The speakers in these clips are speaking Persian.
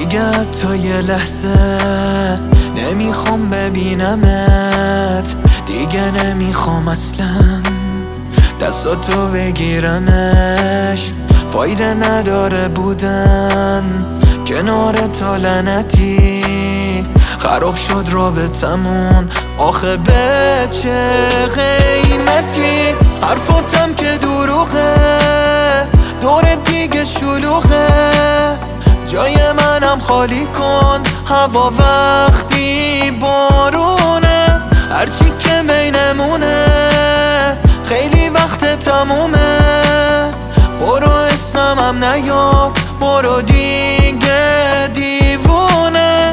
دیگه تا یه لحظه نمیخوام ببینمت، دیگه نمیخوام اصلا دستاتو بگیرمش. فایده نداره بودن کنار تا لعنتی، خراب شد رابطمون آخه به چه قیمتی. حرفاتم که دروغه، دور دیگه شلوغه، جای منم خالی کن هوا وقتی بارونه. هرچی که بینمونه خیلی وقت تمومه، برو اسمم نیا، برو دیگه دیوونه.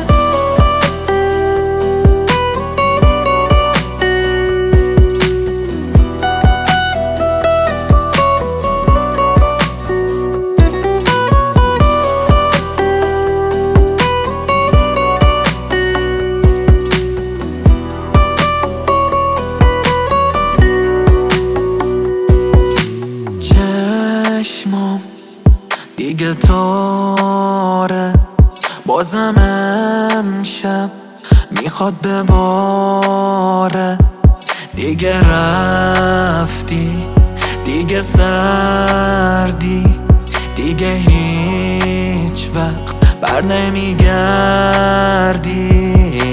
دیگه تاره بازم امشب میخواد بباره. دیگه رفتی، دیگه سردی، دیگه هیچ وقت بر نمیگردی.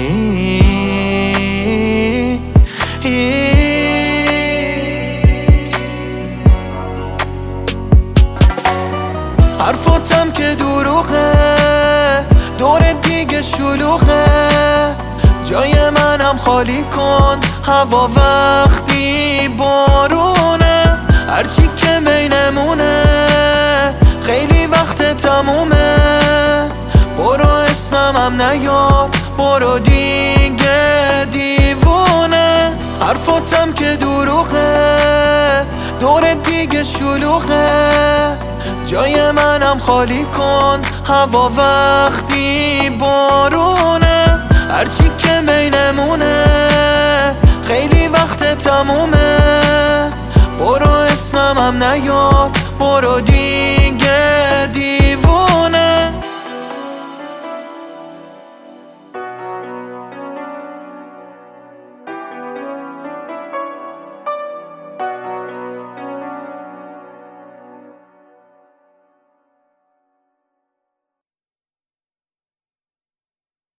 حرفاتم که دروغه، دور دیگه شلوغه، جای منم خالی کن هوا وقتی بارونه. هرچی که بینمونه خیلی وقت تمومه، برو اسمم نیا، برو دیگه دیوونه. حرفاتم که دروغه، دور دیگه شلوغه، جای منم خالی کن هوا وقتی بارونه. هرچی که بینمونه خیلی وقت تمومه، برو اسمم نیا، برو دیگه